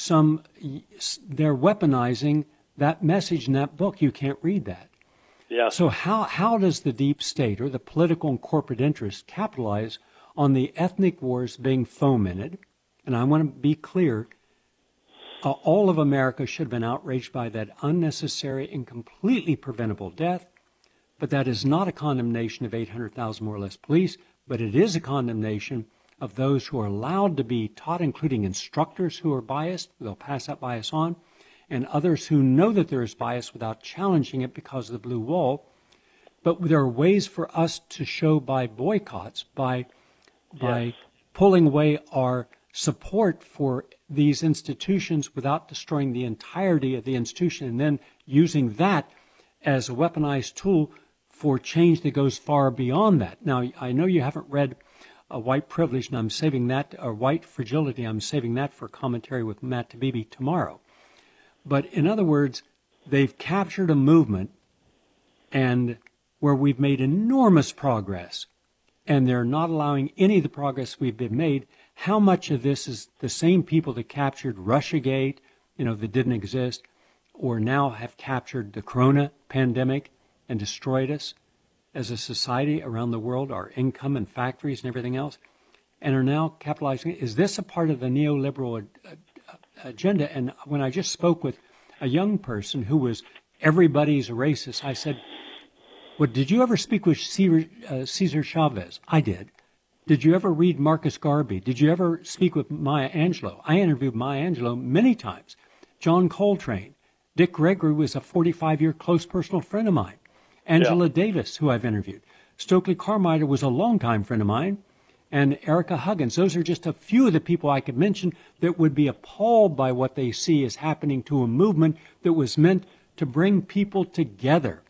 they're weaponizing that message in that book. You can't read that. Yeah. So how does the deep state or the political and corporate interests capitalize on the ethnic wars being fomented? And I want to be clear, all of America should have been outraged by that unnecessary and completely preventable death, but that is not a condemnation of 800,000 more or less police, but it is a condemnation of those who are allowed to be taught, including instructors who are biased, they'll pass that bias on, and others who know that there is bias without challenging it because of the blue wall. But there are ways for us to show by boycotts, by pulling away our support for these institutions without destroying the entirety of the institution, and then using that as a weaponized tool for change that goes far beyond that. Now, I know you haven't read White Privilege, and I'm saving that, or White Fragility, I'm saving that for commentary with Matt Tabibi tomorrow. But in other words, they've captured a movement and where we've made enormous progress, and they're not allowing any of the progress we've been made. How much of this is the same people that captured Russiagate, that didn't exist, or now have captured the corona pandemic and destroyed us as a society around the world, our income and factories and everything else, and are now capitalizing? Is this a part of the neoliberal agenda? And when I just spoke with a young person who was, everybody's a racist, I said, well, did you ever speak with Cesar Chavez? I did. Did you ever read Marcus Garvey? Did you ever speak with Maya Angelou? I interviewed Maya Angelou many times. John Coltrane. Dick Gregory was a 45-year close personal friend of mine. Angela Davis, who I've interviewed. Stokely Carmichael was a longtime friend of mine, and Erica Huggins. Those are just a few of the people I could mention that would be appalled by what they see is happening to a movement that was meant to bring people together.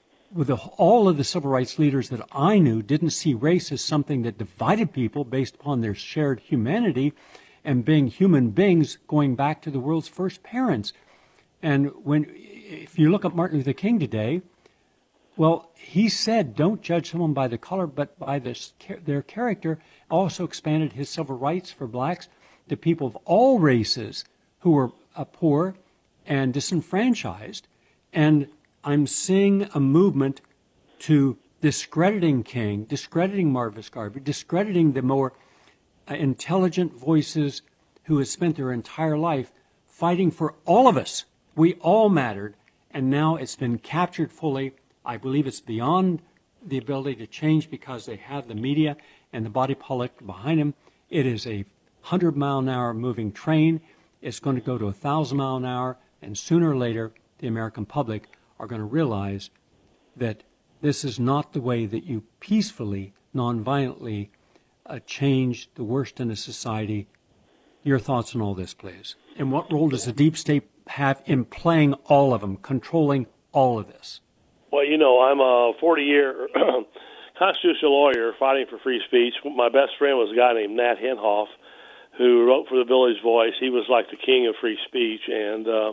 All of the civil rights leaders that I knew didn't see race as something that divided people based upon their shared humanity and being human beings going back to the world's first parents. And if you look at Martin Luther King today, well, he said, don't judge someone by the color, but by their character. Also expanded his civil rights for blacks to people of all races who were poor and disenfranchised. And I'm seeing a movement to discrediting King, discrediting Marcus Garvey, discrediting the more intelligent voices who have spent their entire life fighting for all of us. We all mattered, and now it's been captured fully. I believe it's beyond the ability to change because they have the media and the body politic behind them. It is a 100-mile-an-hour moving train. It's going to go to 1,000 miles an hour, and sooner or later, the American public are going to realize that this is not the way that you peacefully, nonviolently change the worst in a society. Your thoughts on all this, please. And what role does the deep state have in playing all of them, controlling all of this? Well, you know, I'm a 40-year constitutional lawyer fighting for free speech. My best friend was a guy named Nat Henhoff, who wrote for the Village Voice. He was like the king of free speech, and the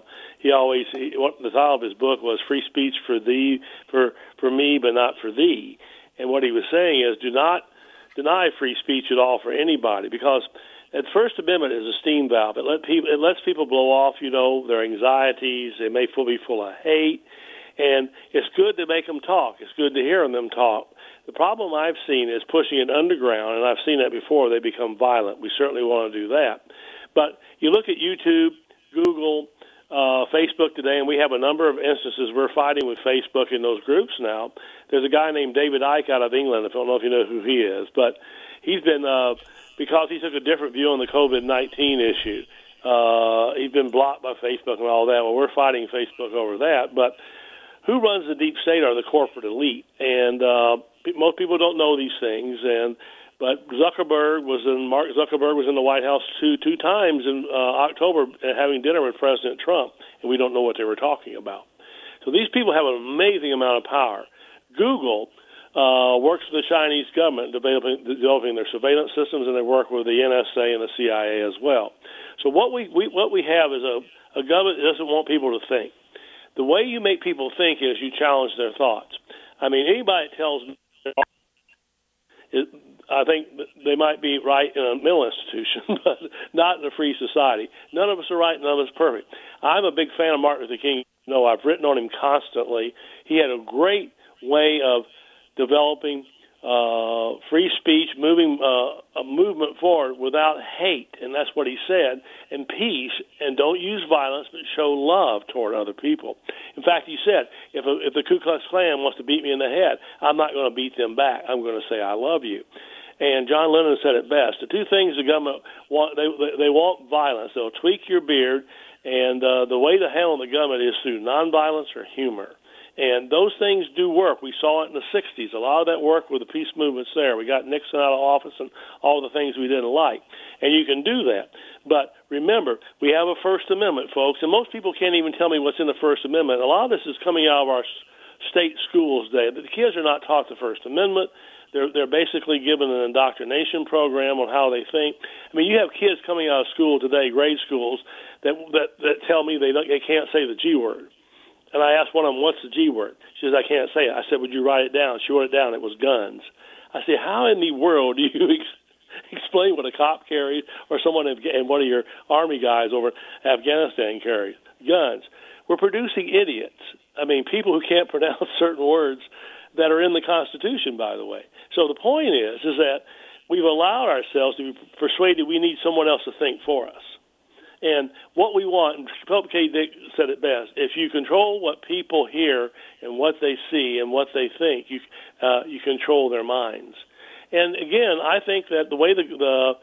title of his book was "Free Speech for Thee, for Me, but Not for Thee." And what he was saying is, do not deny free speech at all for anybody, because the First Amendment is a steam valve. It lets people blow off, you know, their anxieties. They may be full of hate, and it's good to make them talk. It's good to hear them talk. The problem I've seen is pushing it underground, and I've seen that before. They become violent. We certainly want to do that. But you look at YouTube, Google, Facebook today, and we have a number of instances we're fighting with Facebook in those groups now. There's a guy named David Icke out of England. I don't know if you know who he is, but he's been, because he took a different view on the COVID-19 issue, he's been blocked by Facebook and all that. Well, we're fighting Facebook over that. But who runs the deep state are the corporate elite, and most people don't know these things. But Mark Zuckerberg was in the White House two times in October having dinner with President Trump, and we don't know what they were talking about. So these people have an amazing amount of power. Google works with the Chinese government developing their surveillance systems, and they work with the NSA and the CIA as well. So what we have is a government that doesn't want people to think. The way you make people think is you challenge their thoughts. I mean, anybody that tells me, I think they might be right in a mental institution, but not in a free society. None of us are right, none of us are perfect. I'm a big fan of Martin Luther King. No, I've written on him constantly. He had a great way of developing free speech, moving a movement forward without hate, and that's what he said, and peace, and don't use violence, but show love toward other people. In fact, he said, if the Ku Klux Klan wants to beat me in the head, I'm not going to beat them back. I'm going to say, I love you. And John Lennon said it best. The two things the government want, they want violence. They'll tweak your beard, and the way to handle the government is through nonviolence or humor. And those things do work. We saw it in the 60s. A lot of that worked with the peace movements there. We got Nixon out of office and all the things we didn't like. And you can do that. But remember, we have a First Amendment, folks, and most people can't even tell me what's in the First Amendment. A lot of this is coming out of our state schools today. The kids are not taught the First Amendment. They're basically given an indoctrination program on how they think. I mean, you have kids coming out of school today, grade schools, that tell me they can't say the G word. And I asked one of them, what's the G word? She says, I can't say it. I said, would you write it down? She wrote it down. It was guns. I said, how in the world do you explain what a cop carries or someone and one of your Army guys over Afghanistan carries? Guns. We're producing idiots. I mean, people who can't pronounce certain words that are in the Constitution, by the way. So the point is that we've allowed ourselves to be persuaded we need someone else to think for us. And what we want, and Philip K. Dick said it best, if you control what people hear and what they see and what they think, you control their minds. And again, I think that the way the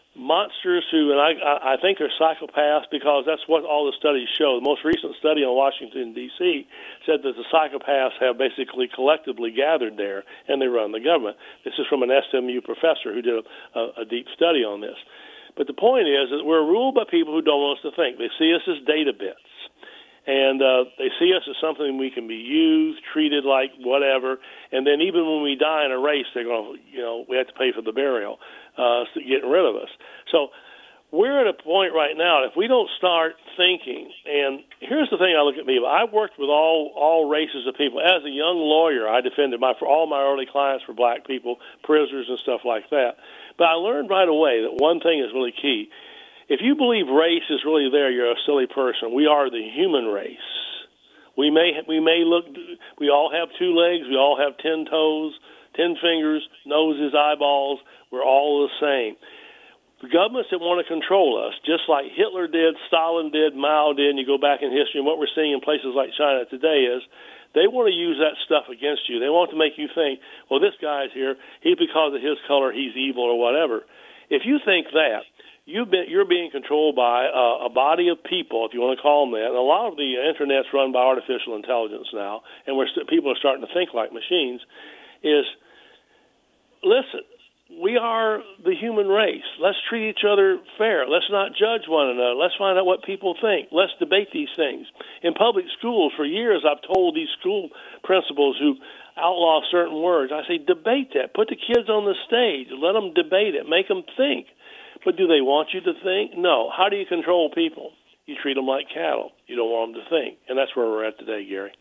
monsters who, and I think they're psychopaths because that's what all the studies show. The most recent study on Washington, D.C. said that the psychopaths have basically collectively gathered there and they run the government. This is from an SMU professor who did a deep study on this. But the point is that we're ruled by people who don't want us to think. They see us as data bits. And they see us as something we can be used, treated like whatever. And then even when we die in a race, they're going to, we have to pay for the burial, getting rid of us. So we're at a point right now, if we don't start thinking, and here's the thing I look at me, I've worked with all races of people. As a young lawyer, I defended all my early clients for black people, prisoners and stuff like that. But I learned right away that one thing is really key. If you believe race is really there, you're a silly person. We are the human race. We may look. We all have 2 legs. We all have 10 toes, 10 fingers, noses, eyeballs. We're all the same. The governments that want to control us, just like Hitler did, Stalin did, Mao did, and you go back in history, and what we're seeing in places like China today is they want to use that stuff against you. They want to make you think, well, this guy's here. He's because of his color, he's evil or whatever. If you think that, you're being controlled by a body of people, if you want to call them that. And a lot of the Internet's run by artificial intelligence now, and people are starting to think like machines, is, listen, we are the human race. Let's treat each other fair. Let's not judge one another. Let's find out what people think. Let's debate these things. In public schools, for years, I've told these school principals who outlaw certain words, I say, debate that. Put the kids on the stage. Let them debate it. Make them think. But do they want you to think? No. How do you control people? You treat them like cattle. You don't want them to think. And that's where we're at today, Gary.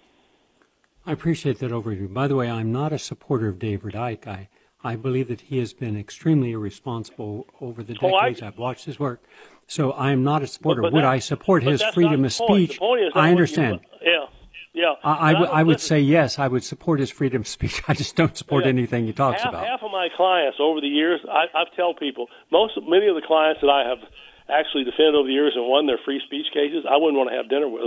I appreciate that overview. By the way, I'm not a supporter of David Icke. I believe that he has been extremely irresponsible over the decades. I've watched his work. So I am not a supporter. Would I support his freedom of speech? I understand. Yeah. I would say yes, I would support his freedom of speech. I just don't support anything he talks about. Half of my clients over the years, I've told people, many of the clients that I have actually defended over the years and won their free speech cases, I wouldn't want to have dinner with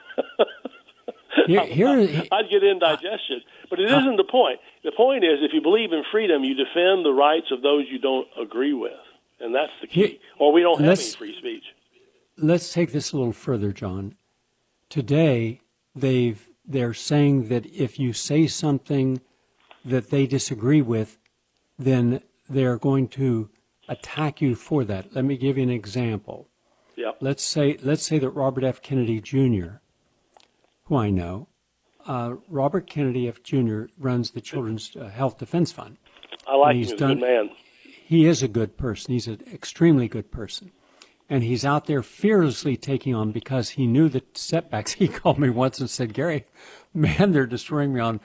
them. I'd get indigestion. But it isn't the point. The point is, if you believe in freedom, you defend the rights of those you don't agree with. And that's the key. Or we don't have any free speech. Let's take this a little further, John. Today, they're saying that if you say something that they disagree with, then they're going to attack you for that. Let me give you an example. Yep. Let's say that Robert F. Kennedy Jr., who I know, Robert Kennedy F. Jr. runs the Children's Health Defense Fund. I like him. He's a good man. He is a good person. He's an extremely good person. And he's out there fearlessly taking on because he knew the setbacks. He called me once and said, Gary, man, they're destroying me on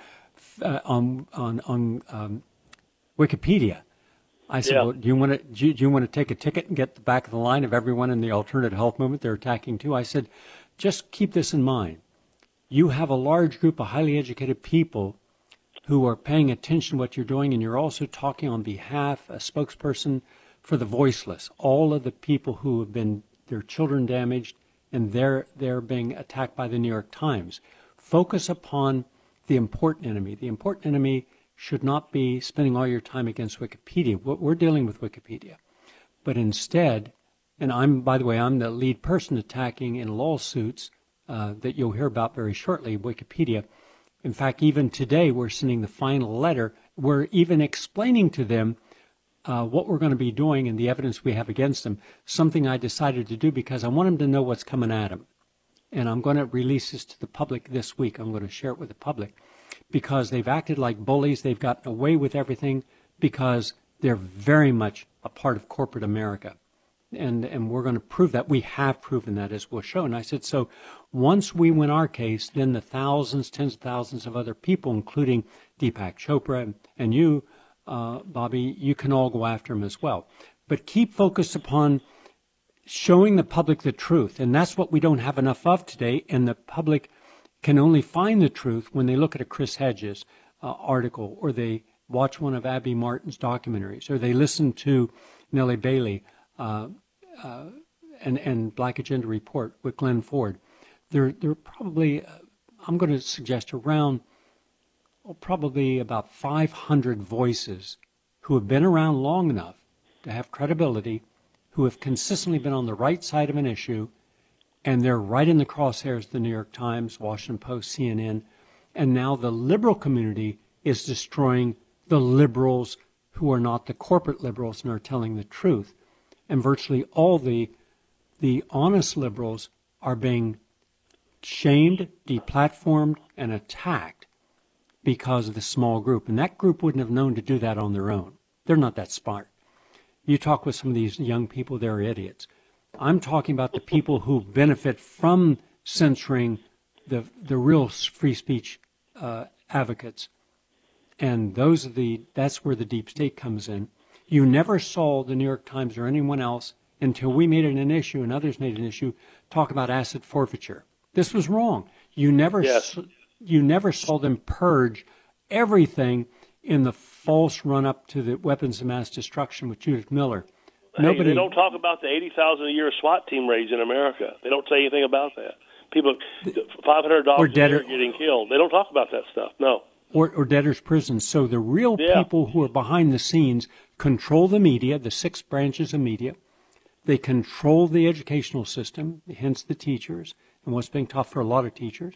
Wikipedia. I said, well, do you want to take a ticket and get the back of the line of everyone in the alternative health movement they're attacking too? I said, just keep this in mind. You have a large group of highly educated people who are paying attention to what you're doing, and you're also talking on behalf, a spokesperson for the voiceless, all of the people who have been their children damaged, and they're being attacked by the New York Times. Focus upon the important enemy. The important enemy should not be spending all your time against Wikipedia. We're dealing with Wikipedia. But instead, and by the way, I'm the lead person attacking in lawsuits that you'll hear about very shortly, Wikipedia. In fact, even today, we're sending the final letter. We're even explaining to them what we're going to be doing and the evidence we have against them, something I decided to do because I want them to know what's coming at them. And I'm going to release this to the public this week. I'm going to share it with the public because they've acted like bullies. They've gotten away with everything because they're very much a part of corporate America. And we're going to prove that. We have proven that, as we'll show. And I said, so once we win our case, then the thousands, tens of thousands of other people, including Deepak Chopra and you, Bobby, you can all go after him as well. But keep focused upon showing the public the truth. And that's what we don't have enough of today. And the public can only find the truth when they look at a Chris Hedges article, or they watch one of Abby Martin's documentaries, or they listen to Nellie Bailey and Black Agenda Report with Glenn Ford. There are probably, I'm going to suggest around probably about 500 voices who have been around long enough to have credibility who have consistently been on the right side of an issue, and they're right in the crosshairs of the New York Times, Washington Post, CNN, and now the liberal community is destroying the liberals who are not the corporate liberals and are telling the truth. And virtually all the honest liberals are being shamed, deplatformed, and attacked because of the small group. And that group wouldn't have known to do that on their own. They're not that smart. You talk with some of these young people, they're idiots. I'm talking about the people who benefit from censoring the real free speech advocates. And that's where the deep state comes in. You never saw the New York Times or anyone else until we made it an issue and others made an issue talk about asset forfeiture. This was wrong. You never saw them purge everything in the false run-up to the weapons of mass destruction with Judith Miller. They don't talk about the 80,000 a year SWAT team raids in America. They don't say anything about that. People, $500 a year getting killed. They don't talk about that stuff. No. Or debtors' prisons. So the real people who are behind the scenes control the media, the 6 branches of media. They control the educational system, hence the teachers, and what's being taught for a lot of teachers.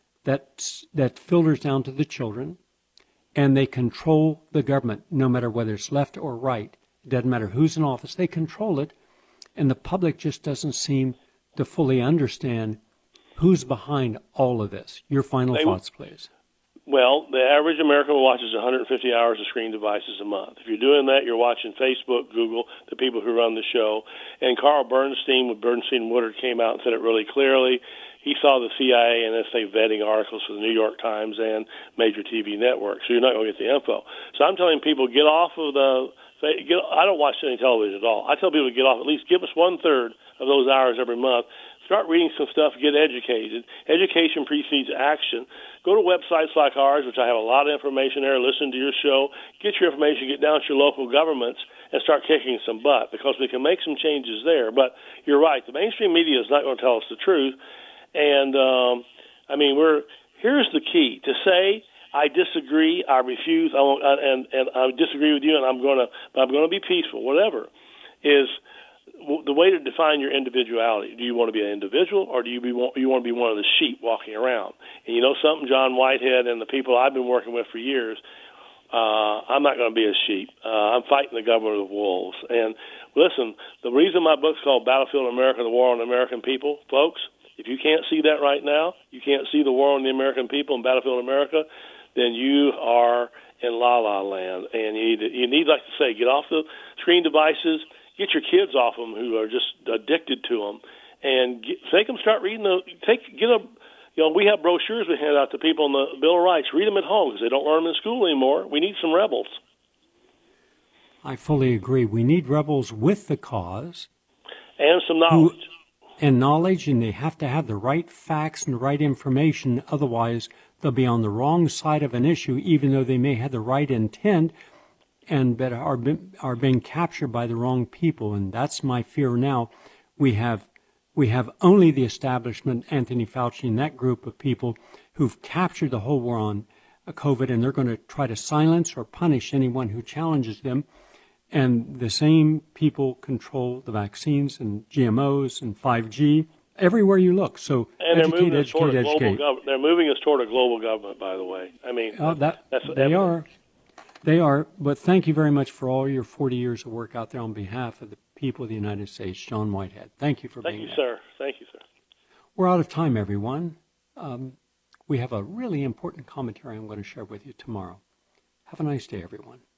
That filters down to the children. And they control the government, no matter whether it's left or right. It doesn't matter who's in office. They control it. And the public just doesn't seem to fully understand who's behind all of this. Your final thoughts, please. Well, the average American watches 150 hours of screen devices a month. If you're doing that, you're watching Facebook, Google, the people who run the show. And Carl Bernstein with Bernstein Woodard came out and said it really clearly. He saw the CIA and NSA vetting articles for the New York Times and major TV networks, so you're not going to get the info. So I'm telling people, get off of I don't watch any television at all. I tell people to get off, at least give us 1/3 of those hours every month. Start reading some stuff, get educated. Education precedes action. Go to websites like ours, which I have a lot of information there. Listen to your show. Get your information, get down to your local governments, and start kicking some butt, because we can make some changes there. But you're right. The mainstream media is not going to tell us the truth. And, here's the key. To say, I disagree, I refuse, and I disagree with you, and I'm going to be peaceful, whatever, is the way to define your individuality. Do you want to be an individual, or do you want to be one of the sheep walking around? And you know something, John Whitehead and the people I've been working with for years, I'm not going to be a sheep. I'm fighting the government of wolves. And listen, the reason my book's called Battlefield America, The War on the American People, folks, if you can't see that right now, you can't see the war on the American people and Battlefield America, then you are in la-la land. And you need, like to say, get off the screen devices, get your kids off them who are just addicted to them, and make them start reading we have brochures we hand out to people on the Bill of Rights. Read them at home, because they don't learn them in school anymore. We need some rebels. I fully agree. We need rebels with the cause. And some knowledge. And they have to have the right facts and the right information. Otherwise, they'll be on the wrong side of an issue, even though they may have the right intent, but are being captured by the wrong people. And that's my fear now. We have only the establishment, Anthony Fauci, and that group of people who've captured the whole war on COVID, and they're going to try to silence or punish anyone who challenges them. And the same people control the vaccines and GMOs and 5G everywhere you look. So educate. They're moving us toward a global government, by the way. I mean, They are. But thank you very much for all your 40 years of work out there on behalf of the people of the United States. John Whitehead, thank you for being there. Thank you, sir. We're out of time, everyone. We have a really important commentary I'm going to share with you tomorrow. Have a nice day, everyone.